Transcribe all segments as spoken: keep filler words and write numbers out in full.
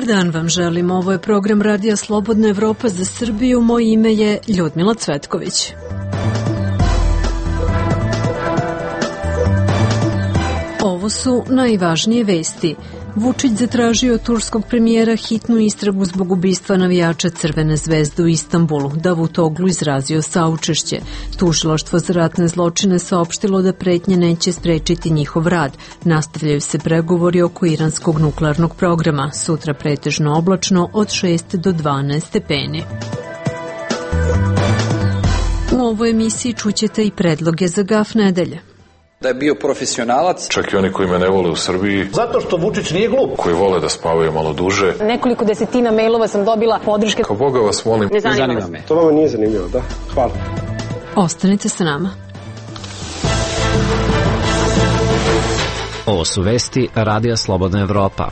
Dobar dan vam želim, ovo je program Radija Slobodna Evropa za Srbiju, moje ime je Ljudmila Cvetković. Ovo su najvažnije vesti. Vučić zatražio turskog premijera hitnu istragu zbog ubistva navijača Crvene zvezde u Istanbulu. Davutoglu izrazio saučešće. Tužilaštvo za ratne zločine saopštilo da pretnje neće sprečiti njihov rad. Nastavljaju se pregovori oko iranskog nuklearnog programa. Sutra pretežno oblačno od šest do dvanaest stepeni. U ovoj emisiji čućete i predloge za gaf nedelje. Da je bio profesionalac. Čak i oni koji me ne vole u Srbiji. Zato što Vučić nije glup. Koji vole da spavaju malo duže. Nekoliko desetina mailova sam dobila podrške. Kao Boga vas molim. Ne zanima, ne zanima me. To vama nije zanimljivo, da? Hvala. Ostanite sa nama. Ovo su vesti Radija Slobodna Evropa.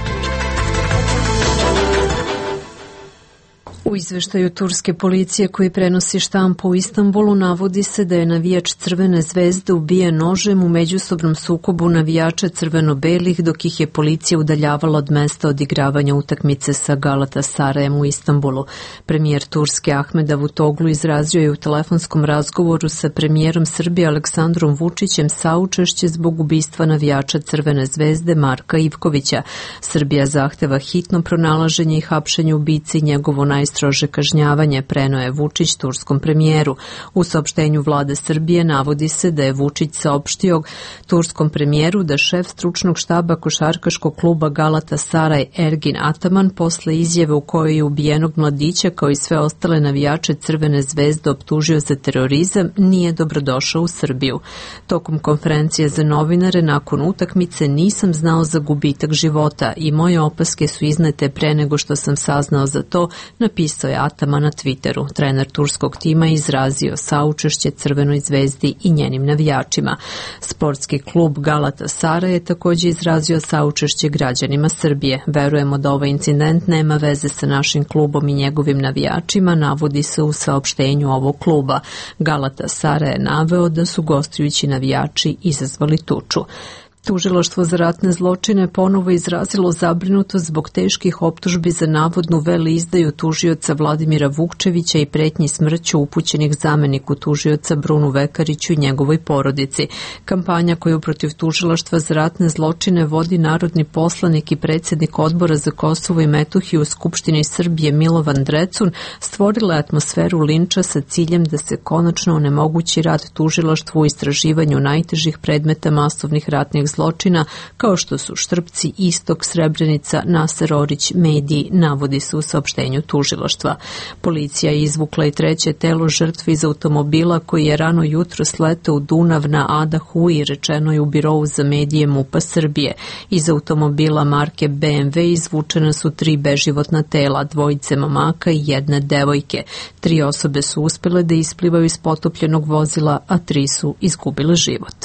U izveštaju turske policije koji prenosi štampa u Istanbulu navodi se da je navijač Crvene zvezde ubijen nožem u međusobnom sukobu navijača crveno-belih dok ih je policija udaljavala od mesta odigravanja utakmice sa Galatasarajem u Istanbulu. Premijer Turske Ahmed Davutoglu izrazio je u telefonskom razgovoru sa premijerom Srbije Aleksandrom Vučićem saučešće zbog ubistva navijača Crvene zvezde Marka Ivkovića. Srbija zahteva hitno pronalaženje i hapšenje ubice i njegovo najstrože kažnjavanje, preneo je Vučić turskom premijeru. U saopštenju vlade Srbije navodi se da je Vučić saopštio turskom premijeru da šef stručnog štaba košarkaškog kluba Galatasaraj Ergin Ataman posle izjave u kojoj je ubijenog mladića kao i sve ostale navijače Crvene zvezde optužio za terorizam nije dobrodošao u Srbiju. Tokom konferencije za novinare nakon utakmice nisam znao za gubitak života i moje opaske su iznete pre nego što sam saznao za to, napisao je Ataman na Twitteru. Trener turskog tima je izrazio saučešće Crvenoj zvezdi i njenim navijačima. Sportski klub Galatasaray je također izrazio saučešće građanima Srbije. Verujemo da ovaj incident nema veze sa našim klubom i njegovim navijačima, navodi se u saopštenju ovog kluba. Galatasaray je naveo da su gostujući navijači izazvali tuču. Tužilaštvo za ratne zločine ponovo izrazilo zabrinutost zbog teških optužbi za navodnu veleizdaju tužioca Vladimira Vukčevića i pretnji smrću upućenih zameniku tužioca Brunu Vekariću i njegovoj porodici. Kampanja koju protiv tužilaštva za ratne zločine vodi narodni poslanik i predsjednik Odbora za Kosovo i Metohiju u Skupštini Srbije Milovan Drecun stvorila je atmosferu linča sa ciljem da se konačno onemogući rad tužilaštvu u istraživanju najtežih predmeta masovnih ratnih zločina kao što su Štrpci, Istok, Srebrenica, Naser Orić, mediji, navodi se u saopštenju tužilaštva. Policija je izvukla i treće telo žrtve iz automobila koji je rano jutro sletao u Dunav na Adahu i rečeno je u birovu za medije MUP-a Srbije. Iz automobila marke B M W izvučena su tri beživotna tela, dvojice momaka i jedne devojke. Tri osobe su uspjele da isplivaju iz potopljenog vozila, a tri su izgubile život.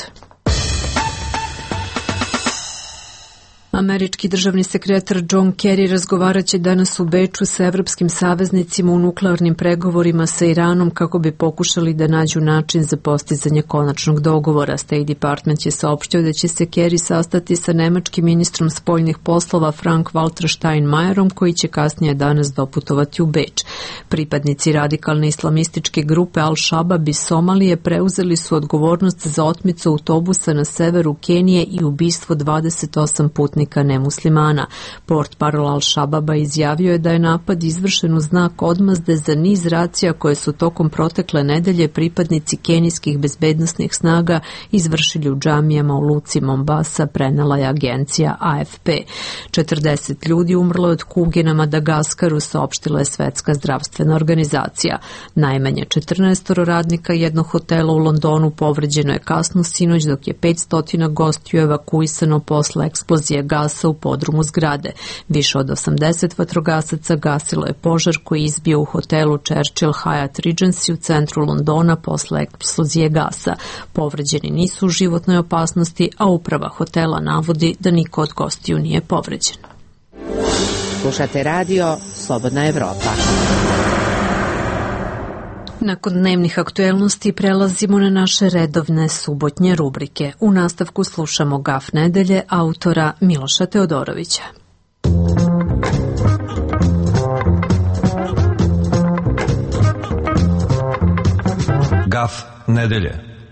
Američki državni sekretar John Kerry razgovaraće danas u Beču sa evropskim saveznicima u nuklearnim pregovorima sa Iranom kako bi pokušali da nađu način za postizanje konačnog dogovora. State Department je saopštio da će se Kerry sastati sa nemačkim ministrom spoljnih poslova Frank-Walter Steinmeierom koji će kasnije danas doputovati u Beč. Pripadnici radikalne islamističke grupe Al-Shabab iz Somalije preuzeli su odgovornost za otmicu autobusa na severu Kenije i ubistvo dvadeset osam putnika nemuslimana. Portparol Al-Shababa izjavio je da je napad izvršen u znak odmazde za niz racija koje su tokom protekle nedelje pripadnici kenijskih bezbednosnih snaga izvršili u džamijama u luci Mombasa, prenela je agencija A F P. četrdeset ljudi umrlo od kuge na Madagaskaru, saopštila je Svetska zdravstvena organizacija. Najmanje četrnaest radnika jednog hotela u Londonu povređeno je kasno sinoć, dok je petsto gostiju evakuisano posle eksplozije gasa u podrumu zgrade. Više od osamdeset vatrogasaca gasilo je požar koji je izbio u hotelu Churchill Hyatt Regency u centru Londona posle eksplozije gasa. Povređeni nisu u životnoj opasnosti, a uprava hotela navodi da niko od gostiju nije povređen. Slušate radio Slobodna Evropa. Nakon dnevnih aktuelnosti prelazimo na naše redovne subotnje rubrike. U nastavku slušamo Gaf nedelje autora Miloša Teodorovića. Gaf nedelje.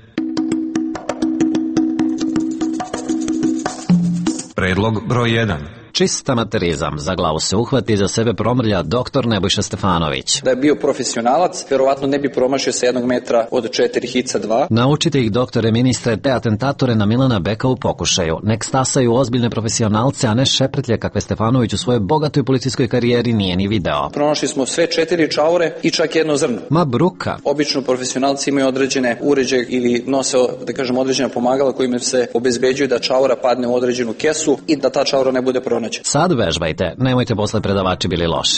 Predlog broj jedan. Čist amaterizam, za glavu se uhvati i za sebe promrlja doktor Nebojša Stefanović. Da je bio profesionalac, verovatno ne bi promašio sa jednog metra od četiri hica dva. Naučite ih, doktore ministre, te atentatore na Milana Beka u pokušaju. Nek stasaju ozbiljne profesionalce, a ne šeprtlje kakve Stefanović u svojoj bogatoj policijskoj karijeri nije ni video. Pronašli smo sve četiri čaure i čak jedno zrno. Ma bruka. Obično profesionalci imaju određene uređaje ili nose, da kažem, određena pomagala kojima se obezbeđuju da čaura padne u određenu kesu i da ta čaura ne bude pronađena. Sad vežbajte, nemojte posle predavači bili loši.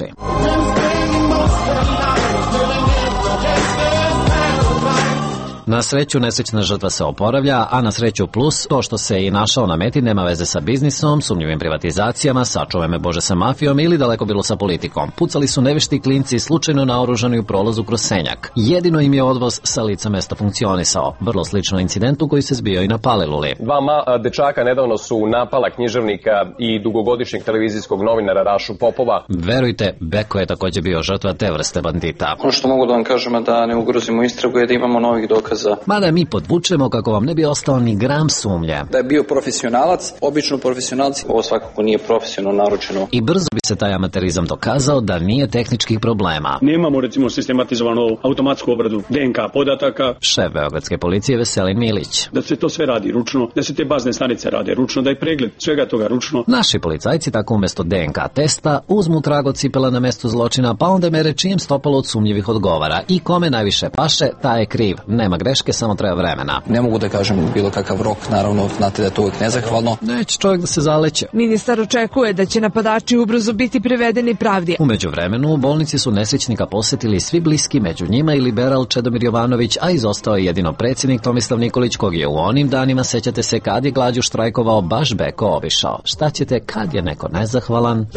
Na sreću nesrećna žrtva se oporavlja, a na sreću plus to što se i našao na meti nema veze sa biznisom, sumnjivim privatizacijama, sačuvaj me Bože sa mafijom ili daleko bilo sa politikom. Pucali su nevešti klinci slučajno naoružani u prolazu kroz Senjak. Jedino im je odvoz sa lica mesta funkcionisao, vrlo slično incidentu koji se zbio i na Paliluli. Dva ma- dečaka nedavno su napala književnika i dugogodišnjeg televizijskog novinara Rašu Popova. Verujte, Beko je takođe bio žrtva te vrste bandita. Ono što mogu da vam kažem da ne ugrozimo istragu je da imamo novih dokaza. Mada mi podvučemo kako vam ne bi ostao ni gram sumnje. Da je bio profesionalac, obično profesionalci, ovo svakako nije profesionalno naručeno. I brzo bi se taj amaterizam dokazao da nije tehničkih problema. Nemamo recimo sistematizovanu automatsku obradu D N K podataka. Šef beogradske policije Veselin Milić. Da se to sve radi ručno, da se te bazne stanice rade ručno, da je pregled svega toga ručno. Naši policajci tako umesto D N K testa uzmu trag od cipela na mestu zločina, pa onda mere čijem stopalo od sumnjivih odgovara. I kome najviše paše, taj je kriv. Nema greške, samo treba vremena. Ne mogu da kažem bilo kakav rok, naravno, znate da je to uvijek nezahvalno. Neće čovjek da se zaleće. Ministar očekuje da će napadači ubrzo biti privedeni pravdi. U međuvremenu u bolnici su nesrećnika posetili svi bliski, među njima i liberal Čedomir Jovanović, a izostao je jedino predsjednik Tomislav Nikolić, kog je u onim danima, sećate se, kad je glađu štrajkovao, baš Beko obišao. Šta ćete kad je neko nezahvalan?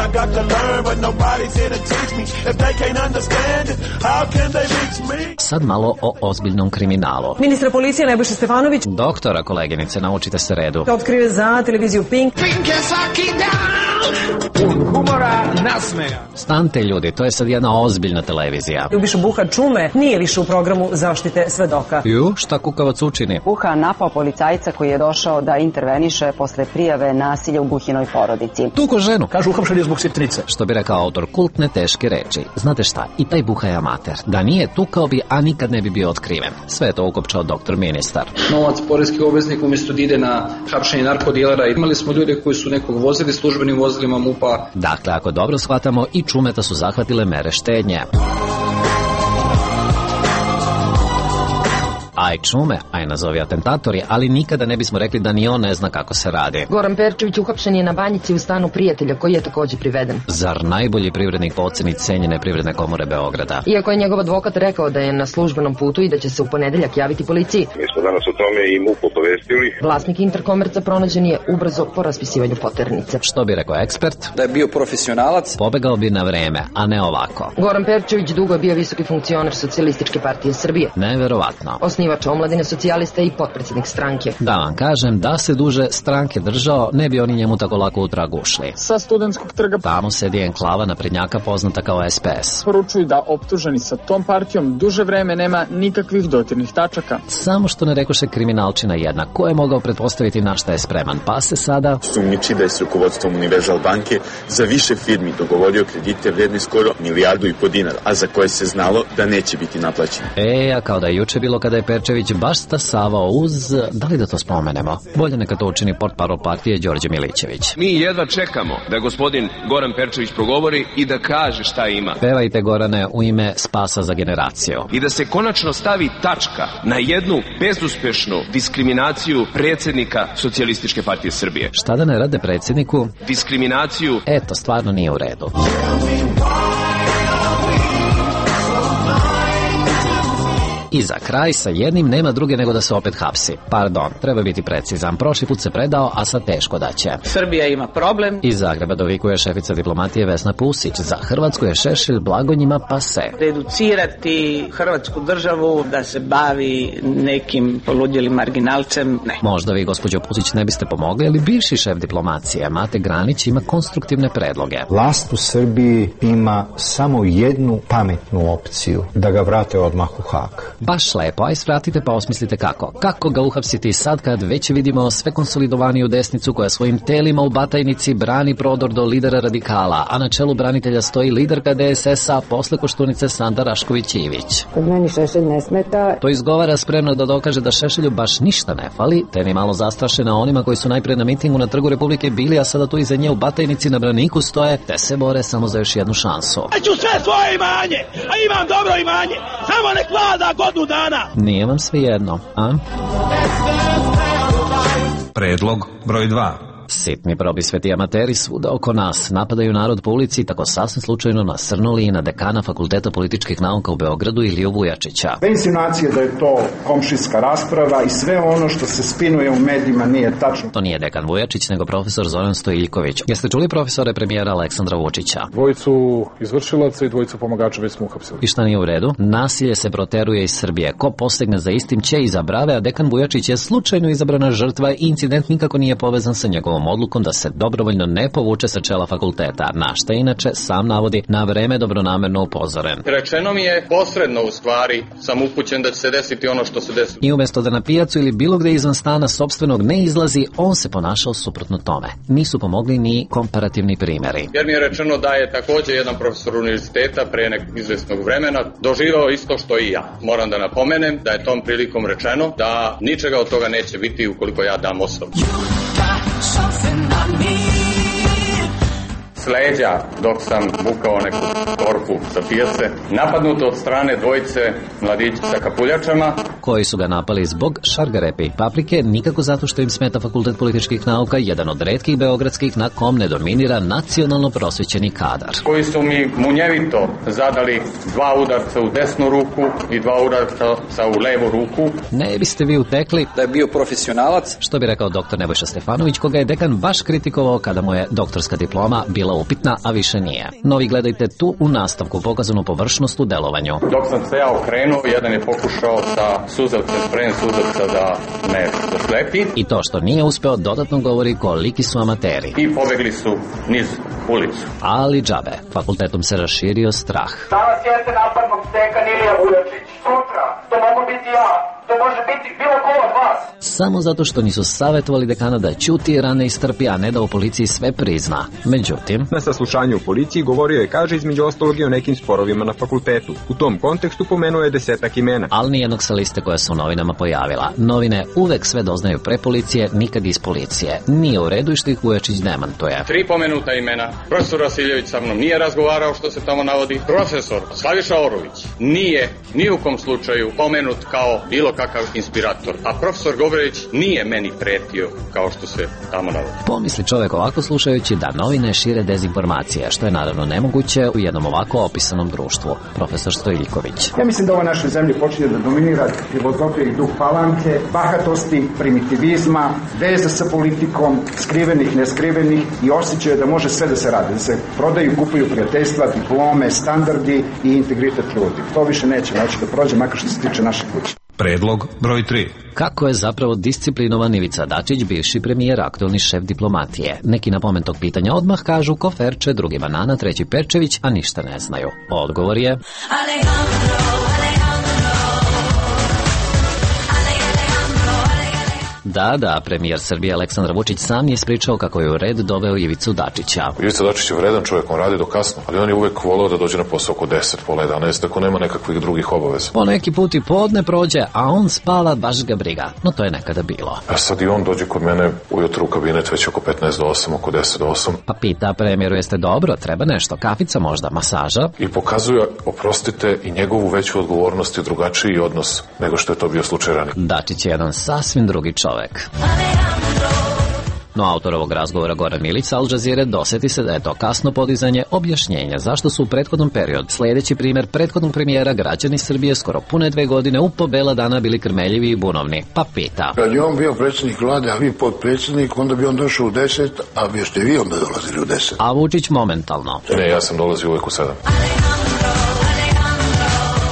Sad malo o ozbiljnom kriminalu. Ministra policije Nebojša Stefanović. Doktora, koleginice, naučite se redu. Otkrive za televiziju Pink. Pink je svaki dan. Pun humora, nasmeja. Stante ljudi, to je sad jedna ozbiljna televizija. Ubišu Buha Čume nije više u programu zaštite svedoka. Ju, šta kukavac učini? Buha napao policajca koji je došao da interveniše posle prijave nasilja u Buhinoj porodici. Tuko ženu. Kažu uhapšen je zbog sitnice. Što bi rekao autor kultne teške reči. Znate šta, i taj Buha je amater. Da nije tukao bi, a nikad ne bi bio otkriven. Sve je to ukopčao doktor ministar. Novac poreskih obveznika umjesto da ide na hapšenje narkodilera. Imali smo ljude koji su nekog vozili službenim vozilima MUP-a. Dakle, ako dobro shvatamo, i Čumeta su zahvatile mere štednje. Aj Čume, aj nazovi atentatori, ali nikada ne bismo rekli da ni on ne zna kako se radi. Goran Perčević uhapšen je na Banjici u stanu prijatelja koji je takođe priveden. Zar najbolji privrednik po oceni cenjene privredne komore Beograda? Iako je njegov advokat rekao da je na službenom putu i da će se u ponedeljak javiti policiji. Mi smo danas o tome i MUP obavestili. Vlasnik Interkomerca pronađen je ubrzo po raspisivanju poternice. Što bi rekao ekspert? Da je bio profesionalac. Pobegao bi na vreme, a ne ovako. Goran Perčević dugo je bio visoki funkcioner Socijalističke partije Srbije. Neverovatno. Osnivač omladine socijalista i potpredsjednik stranke. Da vam kažem, da se duže stranke držao, ne bi oni njemu tako lako u trag ušli. Sa Studentskog trga tamo sedi enklava naprednjaka poznata kao S P S. Poručuju da optuženi sa tom partijom duže vreme nema nikakvih dotirnih tačaka. Samo što ne rekoše kriminalčina jedna. Ko je mogao pretpostaviti na šta je spreman? Pa se sada sumnjiči da je s rukovodstvom Univerzal banke za više firmi dogovorio kredite vredne skoro milijardu i po dinara, a za koje se znalo da neće biti naplaćeni. E, a kao da je juče bilo kada je Perčević baš stasavao uz, da li da to spomenemo? Bolje neka to učini portparol partije Đorđe Milićević. Mi jedva čekamo da gospodin Goran Perčević progovori i da kaže šta ima. Pevajte, Gorane, u ime Spasa za generaciju. I da se konačno stavi tačka na jednu bezuspešnu diskriminaciju predsjednika Socijalističke partije Srbije. Šta da ne rade predsjedniku? Diskriminaciju. Eto, stvarno nije u redu. I za kraj, sa jednim nema druge nego da se opet hapsi. Pardon, treba biti precizan. Prošli put se predao, a sad teško da će. Srbija ima problem. Iz Zagreba dovikuje šefica diplomatije Vesna Pusić. Za Hrvatsku je Šešelj blago njima pase. Reducirati Hrvatsku državu da se bavi nekim poludjelim marginalcem, ne. Možda vi, gospođo Pusić, ne biste pomogli, ali bivši šef diplomacije Mate Granić ima konstruktivne predloge. Vlast u Srbiji ima samo jednu pametnu opciju, da ga vrate odmah u Hag. Baš lepo, aj svratite pa osmislite kako. Kako ga uhapsiti sad kad već vidimo sve konsolidovaniju desnicu koja svojim telima u Batajnici brani prodor do lidera radikala, a na čelu branitelja stoji liderka D S S-a posle Koštunice Sanda Rašković-Ivić. Kod meni Šešelj ne smeta. To izgovara spremno da dokaže da Šešelju baš ništa ne fali, te ni malo zastrašena onima koji su najpre na mitingu na Trgu Republike bili, a sada tu iza nje u Batajnici na braniku stoje, te se bore samo za još jednu šansu. Ja ću sve svoje imanje, a imam dobro imanje, samo nek vlada godinu dana. Nije vam svi jedno, a? Predlog broj dva. Sitni probisveti amateri svuda oko nas napadaju narod po ulici i tako sasvim slučajno nasrnuli i na dekana Fakulteta političkih nauka u Beogradu Iliju Vujačića. Insinuacije da je to komšijska rasprava i sve ono što se spinuje u medijima nije tačno. To nije dekan Vujačić, nego profesor Zoran Stojiljković. Jeste čuli profesore premijera Aleksandra Vučića? Dvojicu izvršilaca i dvojicu pomagača već smo uhapsili. I šta nije u redu? Nasilje se proteruje iz Srbije. Ko posegne za istim će izabrave, a dekan Vujačić je slučajno izabrana žrtva i incident nikako nije povezan sa njegovom odlukom da se dobrovoljno ne povuče sa čela fakulteta, na šta inače sam navodi na vreme dobronamerno upozoren. Rečeno mi je posredno, u stvari sam upućen da će se desiti ono što se desilo. I umjesto da na pijacu ili bilo gde izvan stana sopstvenog ne izlazi, on se ponašao suprotno tome. Nisu pomogli ni komparativni primjeri. Jer mi je rečeno da je također jedan profesor univerziteta pre nekog izvesnog vremena doživao isto što i ja. Moram da napomenem da je tom prilikom rečeno da ničega od toga neće biti ukoliko ja dam ostavku. S leđa, dok sam vukao neku korpu sa pijace, napadnuto od strane dvojice mladića sa kapuljačama, koji su ga napali zbog šargarepe i paprike, nikako zato što im smeta Fakultet političkih nauka, jedan od retkih beogradskih na kom ne dominira nacionalno prosvećeni kadar. Koji su mi munjevito zadali dva udarca u desnu ruku i dva udarca u levu ruku. Ne biste vi utekli da je bio profesionalac, što bi rekao doktor Nebojša Stefanović, koga je dekan baš kritikovao kada mu je doktorska diploma bila upitna, a više nije. Novi gledajte tu u nastavku pokazanu površnost u delovanju. Dok sam se ja okrenuo, jedan je pokušao sa suzavcem, sprem suzavca da me zaslepi. I to što nije uspeo dodatno govori koliki su amateri. I pobegli su niz ulicu. Ali džabe, fakultetom se raširio strah. Danas jeste napadnog dekan Ilija Vujačić. Sutra, to mogu biti ja. To može biti bilo ko od vas. Samo zato što nisu savjetovali dekana da ćuti i rane istrpi, a ne da u policiji sve prizna. Međutim, na saslušanju u policiji govorio je, kaže, između ostalog i o nekim sporovima na fakultetu. U tom kontekstu pomenuo je desetak imena. Ali nijednog sa liste koja se u novinama pojavila. Novine uvek sve doznaju pre policije, nikad iz policije. Nije u redu i što ih Vujačić demantuje. Tri pomenuta imena. Profesor Vasiljević sa mnom nije razgovarao, što se tamo navodi. Profesor Slaviša Orović nije ni u kom slučaju pomenut kao bilo kakav inspirator. A profesor Gobreć nije meni pretio kao što se tamo navodi. Pomisli čovjek ovako slušajući da novine šire dezinformacije, što je naravno nemoguće u jednom ovako opisanom društvu. Profesor Stojiljković. Ja mislim da ova naša zemlja počinje da dominira filozofija i duh palanke, bahatosti, primitivizma, veze sa politikom, skrivenih, neskrivenih i osjećaja da može sve da se radi, da se prodaju, kupuju prijateljstva, diplome, standardi i integritet ljudi. To više neće moći da prođe, makar što se tiče naše kuće. Predlog broj tri. Kako je zapravo disciplinovan Ivica Dačić, bivši premijer, aktualni šef diplomatije? Neki na pomen tog pitanja odmah kažu Koferče, drugi Banana, treći Perčević, a ništa ne znaju. Odgovor je Alejandro, Da, da, premijer Srbije Aleksandar Vučić sam je ispričao kako je u red doveo Ivicu Dačića. Ivica Dačić je vredan čovjek, on radi do kasno, ali on je uvek volao da dođe na posao oko deset, pola jedanaest, ako nema nekakvih drugih obaveza. Po neki put i podne prođe, a on spava, baš ga briga. No to je nekada bilo. A sad i on dođe kod mene ujutru u kabinet već oko petnaest do osam, oko deset do osam. Pa pita premijeru, jeste dobro, treba nešto, kafica možda, masaža? I pokazuje, oprostite, i njegovu veću odgovornost i drugačiji odnos nego što je to bio slučaj ranije. Dačić je jedan sasvim drugi čovjek. No autor ovog razgovora Goran Milić sa Al Jazeere doseti se da je to kasno podizanje objašnjenja zašto su u prethodnom periodu, sljedeći primjer prethodnog premijera, građani Srbije skoro pune dve godine u po bela dana bili krmeljivi i bunovni. Pa pita. Kad je on bio predsjednik vlade, a vi podpredsjednik, onda bi on došao u deset, a vi ste vi onda dolazili u deset. A Vučić momentalno. Ne, ja sam dolazio uvijek u sedam.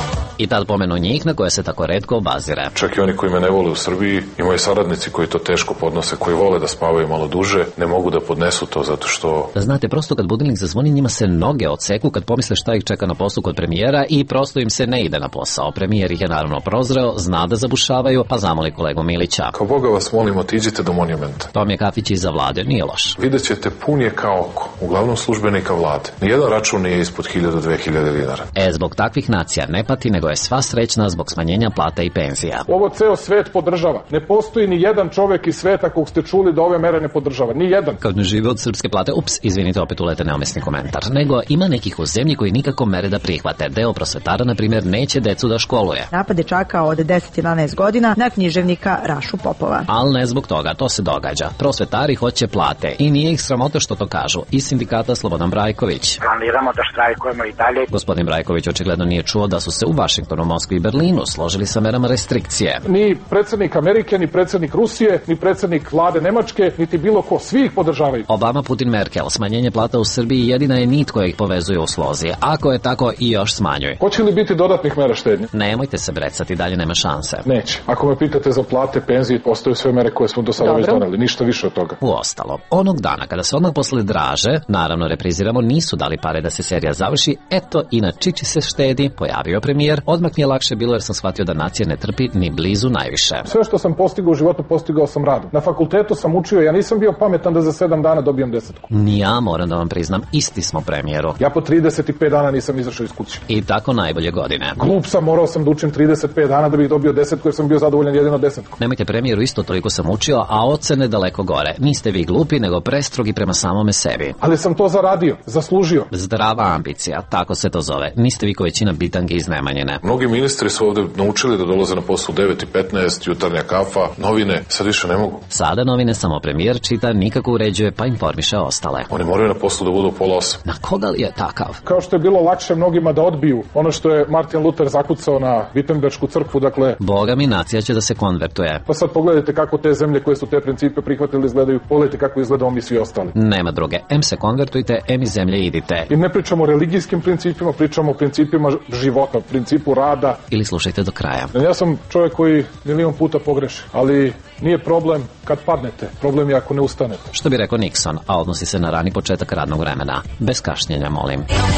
I tad pomenu njih na koje se tako retko obazire. Čak i oni koji me ne vole u Srbiji, imaju saradnici koji to teško podnose, koji vole da spavaju malo duže, ne mogu da podnesu to zato što... Znate, prosto kad budilnik zazvoni, njima se noge odseku kad pomisle šta ih čeka na poslu kod premijera i prosto im se ne ide na posao. Premijer ih je naravno prozreo, zna da zabušavaju, pa zamoli kolegu Milića. Kao Boga vas molim, otiđite do monumenta. Tom je kafić iza vlade, nije loš. Vidjet ćete, pun je kao oko, uglavnom službenika vlade. Nijedan račun nije ispod hiljadu do dve hiljade dinara. E, zbog takvih nacija ne pati, nego je sva srećna zbog smanjenja plata i penzija. Ovo ceo svet podržava. Ne postoji ni jedan čovek iz sveta kog ste čuli da ove mere ne podržava. Ni jedan. Kad ne žive od srpske plate, ups, izvinite, opet ulete neumesni komentar. Nego ima nekih u zemlji koji nikako mere da prihvate. Deo prosvetara, na primjer, neće decu da školuje. Napad dečaka od deset do jedanaest godina na književnika Rašu Popova. Al ne zbog toga, to se događa. Prosvetari hoće plate i nije ih sramota što to kažu. Iz sindikata Slobodan Brajković. Planiramo da štrajkujemo i dalje. Gospodin Brajković očigledno nije čuo da su se u Vašingtonu, Moskvi i Berlinu složili sa merama restrikcije. Ni predsjednik Amerike, ni predsjednik Rusije, ni predsjednik vlade Nemačke, niti bilo ko, svi ih podržavaju. Obama, Putin, Merkel, smanjenje plata u Srbiji jedina je nit koja ih povezuje u slozi. Ako je tako, i još smanjuje. Hoće li biti dodatnih mera štednje? Nemojte se brecati, dalje nema šanse. Neće. Ako me pitate za plate, penzije, ostaju sve mere koje smo do sada već doneli, ništa više od toga. Uostalo, onog dana kada se odmah posle draže, naravno repriziramo, nisu dali pare da se serija završi, eto i na čiči se štedi, pojavio premijer, odmah mi je lakše bilo jer sam shvatio da nacija ne trpi ni blizu najviše. Sve što sam postigao u životu, postigao sam radom. Na fakultetu sam učio, ja nisam bio pametan da za sedam dana dobijem desetku. Ni ja moram da vam priznam, isti smo premijeru. Ja po trideset pet dana nisam izašao iz kuće. I tako najbolje godine. Glup sam, morao sam da učim trideset pet dana da bih dobio desetku jer sam bio zadovoljan jedino desetku. Nemojte, premijeru, isto toliko sam učio, a ocene daleko gore. Niste vi glupi, nego prestrogi prema samome sebi. Ali sam to zaradio, zaslužio. Zdrava ambicija, tako se to zove. Niste vi ko većina bitange iz Nemanjine. Mnogi ministri su ovde naučili da dolaze na posao u devet i petnaest, jutarnja kafa, novine, sad više ne mogu. Sada novine samo premijer čita, nikako uređuje, pa informiše ostale. Oni moraju na poslu da budu u pola osam. Na koga li je takav? Kao što je bilo lakše mnogima da odbiju ono što je Martin Luther zakucao na Wittenbergsku crkvu, dakle... Boga mi, nacija će da se konvertuje. Pa sad pogledajte kako te zemlje koje su te principe prihvatili izgledaju, pogledajte kako izgledamo mi svi ostali. Nema druge, em se konvertujte, em iz zemlje idite. I ne pričamo o religijskim principima, pričamo o principima života, principu rada. Ili slušajte do kraja. Ja sam čovjek koji milion puta pogreši, ali nije problem kad padnete, problem je ako ne ustanete. Što bi rekao Nixon, a odnosi se na rani početak radnog vremena. Bez kašnjenja, molim.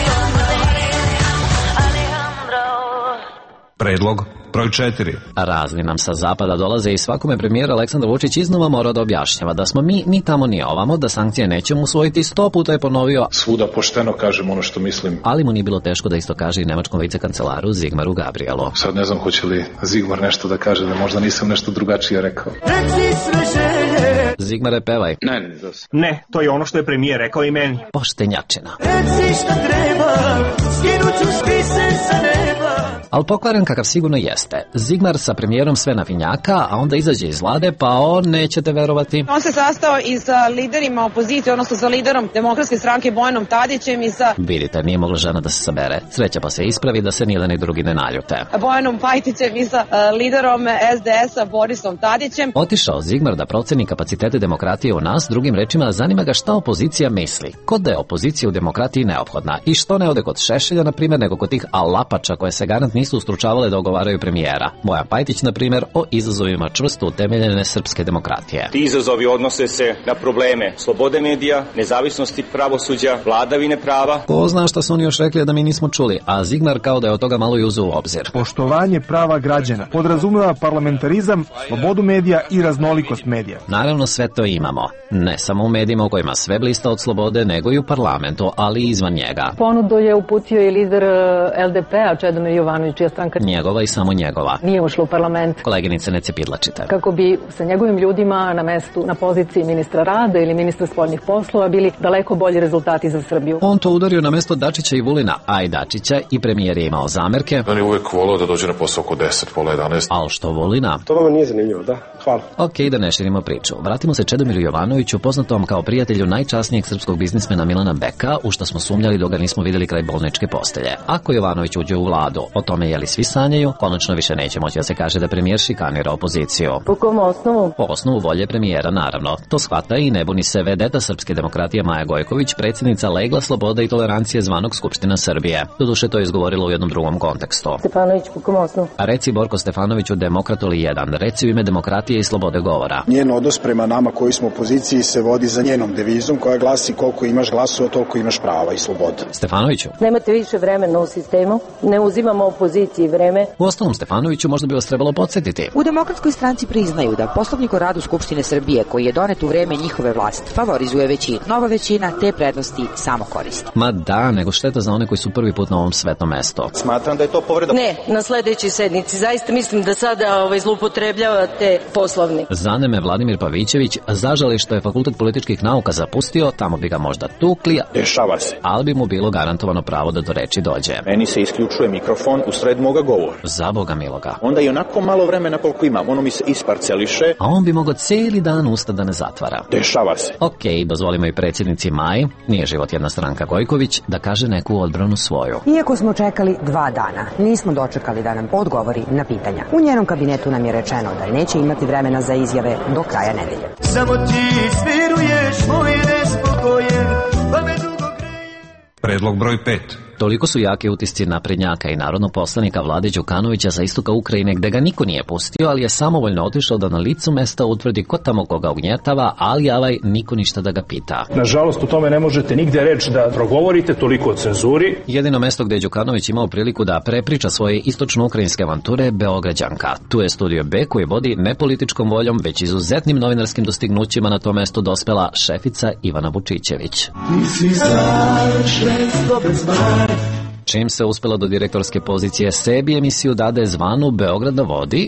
Predlog broj četiri. Razni nam sa zapada dolaze i svakome premijer Aleksandar Vučić iznova mora da objašnjava da smo mi ni tamo ni ovamo, da sankcije nećemo usvojiti, sto puta je ponovio. Svuda pošteno kažem ono što mislim. Ali mu nije bilo teško da isto kaže i nemačkom vicekancelaru Zigmaru Gabrielu. Sad ne znam hoće li Zigmar nešto da kaže, da možda nisam nešto drugačije rekao. Zigmare, pevaj. Ne, ne, ne, to je ono što je premijer rekao i meni. Poštenjačina. Reci šta treba, skinuću spise sa neba. Ali pokvaren kakav sigurno jeste. Zigmar sa premijerom sve na vinjaka, a onda izađe iz vlade, pa on, nećete verovati. On se sastao i sa liderima opozicije, odnosno sa liderom Demokratske stranke Bojanom Tadićem i sa... Vidite, nije mogla žena da se sabere. Sreća pa se ispravi da se nijedan i drugi ne naljute. Bojanom Pajtićem i sa uh, liderom es de es-a Borisom Tadićem. Otišao Zigmar da proceni kapacitete demokratije u nas, drugim rečima zanima ga šta opozicija misli. Kod da je opozicija u demokratiji neophodna i što ne ode kod Šešelja, na primjer, nego kod tih alapača koje se garant nisu ustručavale da ogovaraju premijera. Bojan Pajtić, na primjer, o izazovima čvrsto utemeljene srpske demokratije. Ti izazovi odnose se na probleme slobode medija, nezavisnosti pravosuđa, vladavine prava. Ko zna šta su oni još rekli da mi nismo čuli, a Zigmar kao da je od toga malo i uzeo u obzir. Poštovanje prava građana podrazumeva parlamentarizam, slobodu medija i raznolikost medija. Naravno, sve to imamo. Ne samo u medijima u kojima sve blista od slobode, nego i u parlamentu, ali i izvan njega. Ponudu je uputio i lider el de pe-a, Čedomir Jovanović, čija stranka njegova i samo njegova. Nije ušla u parlament. Koleginice, ne cepidlačite. Kako bi sa njegovim ljudima na mestu, na poziciji ministra rada ili ministra spoljnih poslova bili daleko bolji rezultati za Srbiju. On to udario na mesto Dačića i Vulina, a i Dačića i premijer je imao zamerke. On je uvek volao da dođe na posao oko deset, pola jedanaest. Al što Vulina? To vama nije zanimljivo, da? Hvala. Ok, da ne širimo priču. Vratimo se Čedomiru Jovanoviću, poznatom kao prijatelju najčasnijeg srpskog biznismena Milana Beka, u što smo sumnjali dok ga nismo videli kraj bolničke postelje. Ako Jovanović uđe u vladu, o tome tome je li svi sanjaju, konačno više neće moći da se kaže da premijer šikanira opoziciju. Po kom osnovu? Po osnovu volje premijera, naravno. To shvata i ne buni se vedeta srpske demokratije Maja Gojković, predsjednica Legla slobode i tolerancije zvanog Skupština Srbije. Doduše to je izgovorila u jednom drugom kontekstu. Stefanović, po kom osnovu? A reci Borko Stefanoviću Demokratu li jedan, reci u ime demokratije i slobode govora. Njen odnos prema nama koji smo u opoziciji se vodi za njenom devizom koja glasi koliko imaš glasova, toliko imaš prava i sloboda. Stefanoviću. Nemate više vremena u sistemu, ne uzimamo opoziciji vreme. U ostalom Stefanoviću možda bi vas trebalo podsjetiti. U Demokratskoj stranci priznaju da Poslovnik o radu Skupštine Srbije koji je donet u vreme njihove vlasti favorizuje većinu. Nova većina te prednosti samo koristi. Ma da, nego šteta za one koji su prvi put na ovom svetom mestu. Smatram da je to povreda. Ne, na sledećoj sednici. Zaista mislim da sada ovaj, zloupotrebljavate Poslovnik. Zane me Vladimir Pavićević, zažali što je Fakultet političkih nauka zapustio, tamo bi ga možda tukli. Dešava se. Ali bi mu bilo garantovano pravo da do reči dođe. Meni se isključuje mikrofon u sred moga govora. Za Boga miloga. Onda i onako malo vremena koliko imam, ono mi se isparceliše. A on bi mogao cijeli dan usta da ne zatvara. Dešava se. Okej, dozvolimo i predsjednici Maji, nije život jedna stranka Gojković, da kaže neku odbranu svoju. Iako smo čekali dva dana, nismo dočekali da nam odgovori na pitanja. U njenom kabinetu nam je rečeno da neće imati vremena za izjave do kraja nedelje. Samo ti sviruješ moj nespokojen, pa me dugo greje. Predlog broj pet. Toliko su jake utisci naprednjaka i narodnog poslanika Vlade Đukanovića sa istoka Ukrajine gde ga niko nije pustio, ali je samovoljno otišao da na licu mesta utvrdi ko tamo koga ugnjetava, ali ovaj niko ništa da ga pita. Nažalost, u tome ne možete nigde reći da progovorite, toliko o cenzuri. Jedino mesto gde je Đukanović imao priliku da prepriča svoje istočno-ukrajinske avanture je Beograđanka. Tu je Studio B koji vodi ne političkom voljom, već izuzetnim novinarskim dostignućima na to mesto dospela šefica Ivana Vučićević. Ti si savršenstvo bez mane. Čim se uspela do direktorske pozicije, sebi emisiju dade zvanu Beograd na vodi.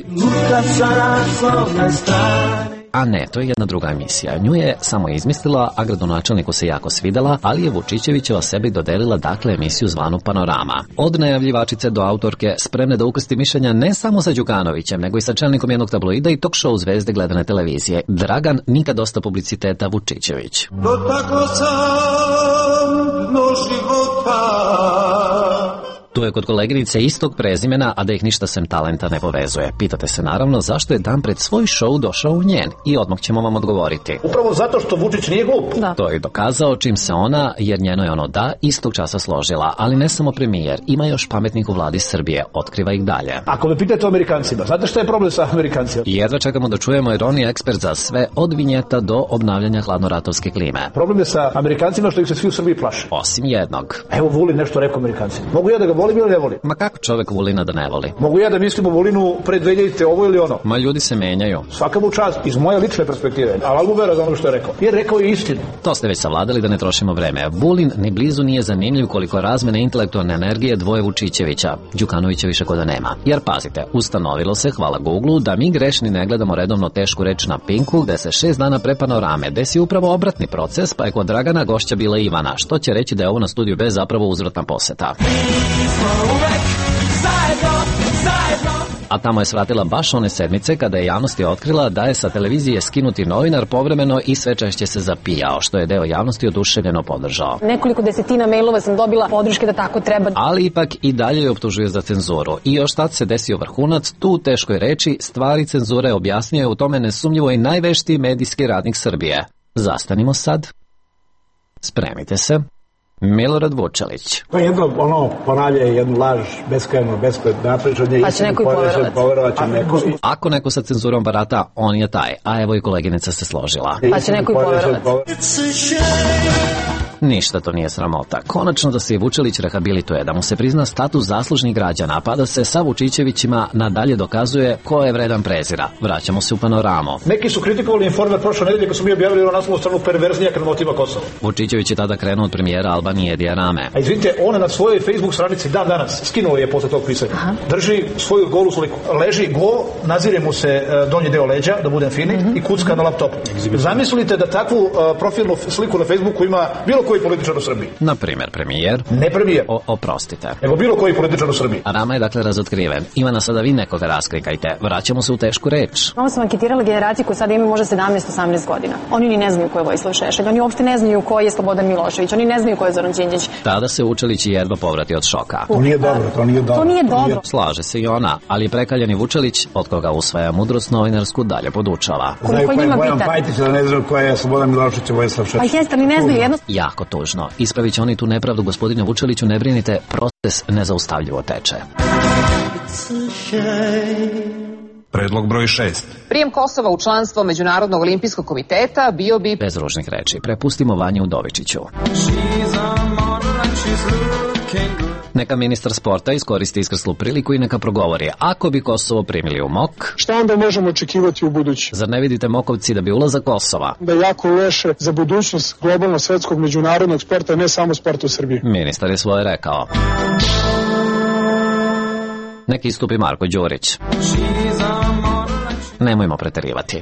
A ne, to je jedna druga emisija. Nju je samo izmislila, a gradonačelniku se jako svidela, ali je Vučićevićeva sebi dodelila dakle emisiju zvanu Panorama. Od najavljivačice do autorke spremne da ukrsti mišljenja ne samo sa Đukanovićem, nego i sa čelnikom jednog tabloida i talk show zvezde gledane televizije. Dragan nikad dosta publiciteta Vučićević. Dotaklo sam dno života. Tu je kod koleginice istog prezimena, a da ih ništa sem talenta ne povezuje. Pitate se naravno zašto je dan pred svoj show došao u njen i odmah ćemo vam odgovoriti. Upravo zato što Vučić nije glup. Da. To je dokazao čim se ona, jer njeno je ono da, istog časa složila, ali ne samo premijer, ima još pametnih u vladi Srbije, otkriva ih dalje. Ako me pitate o Amerikancima, znate šta je problem sa Amerikancima? Jedva čekamo da čujemo jer on je ekspert za sve, od vinjeta do obnavljanja hladnoratovske klime. Problem je sa Amerikancima što ih se svi u Srbiji plaše. Osim jednog. Evo Vulin nešto rekao Amerikancima. Mogu ja da ga volim ili ne volim? Ma kako čovek Vulina da ne voli? Mogu ja da mislim o Vulinu pre dve hiljadite ovo ili ono? Ma ljudi se menjaju. Svaka mu čast iz moje lične perspektive, ali mu vera za ono što je rekao. Jer rekao je istinu. To ste već savladali da ne trošimo vreme. Vulin ni blizu nije zanimljiv koliko razmene intelektualne energije dvoje Vučićevića. Đukanovića više kod da nema. Jer pazite, ustanovilo se, hvala Google, da mi grešni ne gledamo redovno tešku reč na Pinku, gde se šest dana pre Panorame desi upravo obratni proces, pa je kod Dragana gošća bila Ivana, što će reći da je ovo na Studiju B zapravo uzvratna poseta. A tamo je svratila baš one sedmice kada je javnosti otkrila da je sa televizije skinuti novinar povremeno i sve češće se zapijao, što je deo javnosti oduševljeno podržao. Nekoliko desetina mailova sam dobila podrške da tako treba. Ali ipak i dalje je optužuje za cenzuru. I još tad se desio vrhunac, tu u teškoj reči stvari cenzure objasnio je u tome nesumnjivo i najveštiji medijski radnik Srbije. Zastanimo sad. Spremite se. Milorad Vučelić. To je jedno, ono, ponavlja jednu laž, beskrajno, beskrajno napričanje. Pa će neko i poverovati. Neko... Ako neko sa cenzurom barata, on je taj. A evo i koleginica se složila. Pa će neko i poverovati. Ništa to nije sramota. Konačno da se i Vučelić rehabilituje, da mu se prizna status zaslužnih građana, pa da se sa Vučićevićima nadalje dokazuje ko je vredan prezira. Vraćamo se u Panoramu. Neki su kritikovali Informer prošle nedelje kad su mi objavili ono naslovnu stranu perverznija kad motiva Kosovo. Vučićević je tada krenuo od premijera Albanije Edija Rame. A izvinite, ona na svojoj Facebook stranici dan danas skinuo je posle tog pisanja. Aha. Drži svoju golu sliku. Leži go, nazire mu se donji deo leđa, da budem fini, mm-hmm. i kucka na laptopu. Zamislite da takvu uh, profilnu sliku na Facebooku ima bilo koji političar u Srbiji. Na primjer, premijer. Ne premijer. O, oprostite. Nego bilo koji političar u Srbiji. A Rama je dakle razotkriven. Ivana, sada vi nekoga raskrikajte. Vraćamo se u tešku reč. Ovo sam anketirala generaciju koja sada ima možda sedamnaest osamnaest godina. Oni ni ne znaju ko je Vojislav Šešelj, oni uopšte ne znaju ko je Slobodan Milošević, oni ne znaju ko je Zoran Đinđić. Tada se Vučelić i jedva povrati od šoka. To nije dobro, to nije dobro. To nije dobro. Slaže se i ona, ali prekaljeni Vučelić, od koga usvaja mudrost novinarsku, dalje podučava. Znaju ko je Bojan Pajtić, da ne znaju ko je Slobodan Milošević i Vojislav Šešelj. A jeste, ali ne znaju jedno. Jako tužno. Ispravit će oni tu nepravdu gospodine Vučeliću, ne brinite, proces nezaustavljivo teče. Predlog broj šest. Prijem Kosova u članstvo Međunarodnog olimpijskog komiteta bio bi... Bez ružnih reči, prepustimo Vanju Udovičiću. Neka ministar sporta iskoristi iskrslu priliku i neka progovori. Ako bi Kosovo primili u M O K... Šta onda možemo očekivati u budući? Zar ne vidite Mokovci da bi ulazak Kosova... Da je jako loše za budućnost globalno svetskog međunarodnog sporta, ne samo sporta u Srbiji. Ministar je svoje rekao. Neki istupi Marko Đurić. Nemojmo preterivati.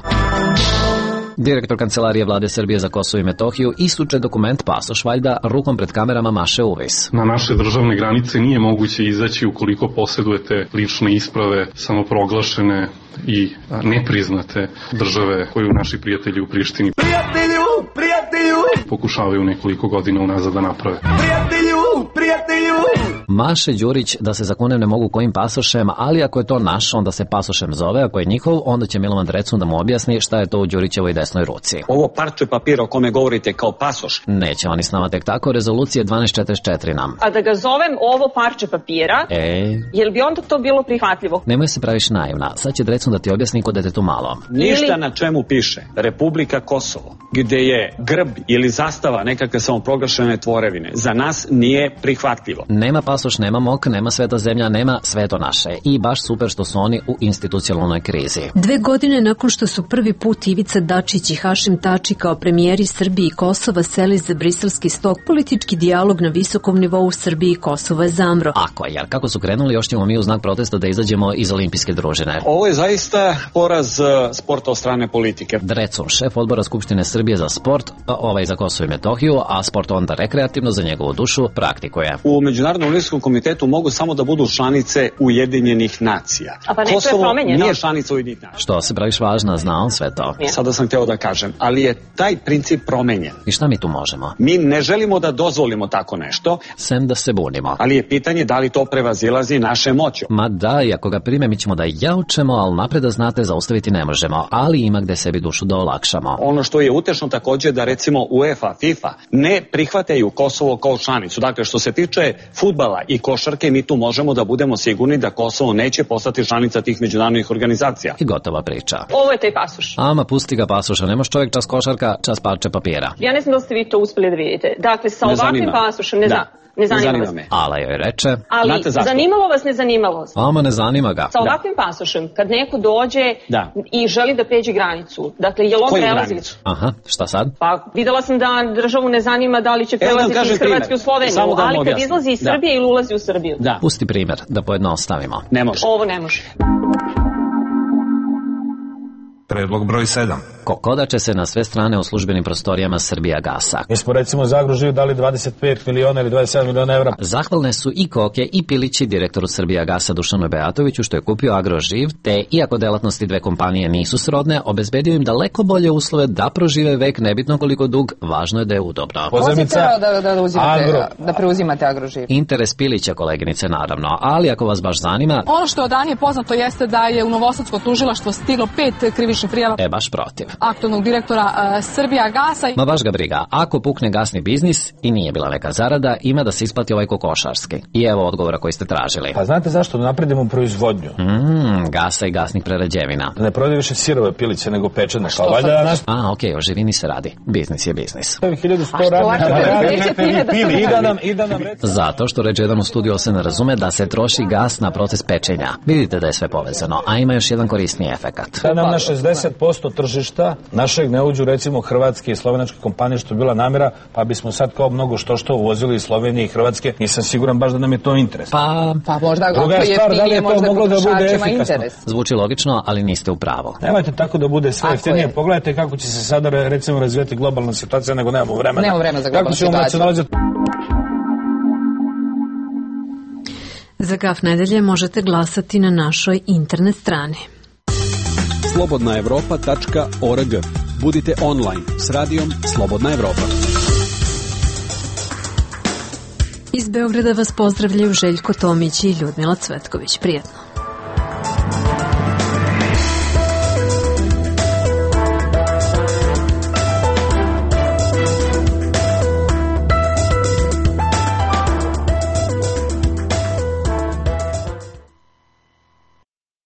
Direktor Kancelarije Vlade Srbije za Kosovo i Metohiju istuče dokument pasoš, valjda rukom pred kamerama maše uvis. Na naše državne granice nije moguće izaći ukoliko posjedujete lične isprave samoproglašene i nepriznate države koju naši prijatelji u Prištini Prijatelju, prijatelju pokušavaju nekoliko godina unazad da naprave. Prijatelju, prijatelju Maše Đurić da se zakunem ne mogu kojim pasošem, ali ako je to naš, onda se pasošem zove, ako je njihov, onda će Milovan Drecun da mu objasni šta je to u Đurićevoj desnoj ruci. Ovo parče papira o kome govorite kao pasoš. Neće oni s nama tek tako, rezolucije dvanaest četrdeset četiri nam. A da ga zovem ovo parče papira, e... jel bi onda to bilo prihvatljivo? Nemoj se praviš naivna, sad će Drecun da ti objasni kod detetu malo. Ništa ili... na čemu piše Republika Kosovo, gde je grb ili zastava nekakve samoproglašene tvorevine, za nas nije prihvatljivo. Nema pasoš, nema M O K, nema sveta zemlja, nema sveto naše. I baš super što su oni u institucionalnoj krizi. Dve godine nakon što su prvi put Ivica Dačić i Hašim Tači kao premijeri Srbije i Kosova seli za briselski stok, politički dijalog na visokom nivou Srbije i Kosova je zamro. Ako, jer kako su krenuli, još ćemo mi u znak protesta da izađemo iz olimpijske družine. Ovo je zaista poraz uh, sporta od strane politike. Drecun, šef odbora Skupštine Srbije za sport, ovaj za Kosovo i Metohiju, a sport onda rekreativno za njegovu dušu praktikuje. U Međunarodnom olimpijskom komitetu mogu samo da budu članice Ujedinjenih nacija. A pa ne, Kosovo to je promenjeno. Nije članica Ujedinjenih nacija. Što se praviš važna, zna on sve to. Sada sam hteo da kažem, ali je taj princip promenjen. I šta mi tu možemo? Mi ne želimo da dozvolimo tako nešto. Sem da se bunimo. Ali je pitanje da li to prevazilazi naše moći. Ma da, i ako ga prime, mi ćemo da jaučemo, ali napred da znate, zaustaviti ne možemo. Ali ima gde sebi dušu da olakšamo. Ono što je utešno takođe da recimo UEFA, FIFA ne prihvataju Kosovo kao članicu. Dakle, što se tiče fudbala i košarke, mi tu možemo da budemo sigurni da Kosovo neće postati članica tih međunarodnih organizacija. I gotova priča. Ovo je taj pasoš. Ama, pusti ga pasoša, nemaš čovjek čas košarka, čas parče papira. Ja ne znam da ste vi to uspeli da vidite. Dakle, sa ovakvim pasošem ne znam. Ne zanima, zanima vas. me. Ala joj reče. Ali zanimalo vas, ne zanimalo vas. Ama ne zanima ga. Sa ovakvim da. pasošem, kad neko dođe da. i želi da pređe granicu, dakle, je li on Koju prelazi? granicu? Aha, šta sad? Pa videla sam da državu ne zanima da li će prelaziti iz Hrvatske u Sloveniju, da ali kad izlazi iz Srbije da. ili ulazi u Srbiju. Da. Pusti primjer, da pojednostavimo. Ne može. Ovo ne može. Predlog broj sedam. Kokodače se na sve strane u službenim prostorijama Srbijagasa. Mi smo recimo za Agroživ dali dvadeset pet miliona ili dvadeset sedam miliona evra. Zahvalne su i Koke i Pilići direktoru Srbijagasa Dušanu Beatoviću što je kupio Agroživ, te iako delatnosti dve kompanije nisu srodne, obezbedio im daleko bolje uslove da prožive vek, nebitno koliko dug, važno je da je udobno. Pozemica, da, da, da, uzimate, agro. da preuzimate Agroživ. Interes Pilića, koleginice, naravno, ali ako vas baš zanima... Ono što od ranije poznato jeste da je u Novosadsko tužilaštvo stiglo pet krivičnih prijava. E, baš protiv. Aktualnog direktora uh, Srbijagasa. Ma baš ga briga. Ako pukne gasni biznis i nije bila neka zarada, ima da se isplati ovaj kokošarski. I evo odgovora koji ste tražili. Pa znate zašto? Napredimo proizvodnju. Mm, gasa i gasnih prerađevina. Ne prodaje više sirove piliće nego pečene. Što valjda naš... A, okej, okay, o živini se radi. Biznis je biznis. hiljadu sto radnika. Zato što reče jedan u studiju se ne razume da se troši gas na proces pečenja. Vidite da je sve povezano, a ima još jedan korisniji efekat. Da nam na šezdeset posto tržišta tržišta našeg ne uđu recimo hrvatske i slovenačke kompanije, što je bila namera, pa bismo sad kao mnogo što što uvozili iz Slovenije i Hrvatske. Nisam siguran baš da nam je to interes. Pa, pa možda ako je jeftinije, možda potrošačima interes. Zvuči logično, ali niste u pravu. Nemojte tako da bude sve jeftinije. Pogledajte kako će se sada recimo razvijati globalna situacija, nego nemamo vremena. Nemamo vremena za globalnu situaciju. Za Gaf nedelje možete glasati na našoj internet strani. slobodna evropa tačka org. Budite online s radijom Slobodna Evropa. Iz Beograda vas pozdravljaju Željko Tomić i Ljudmila Cvetković. Prijetno.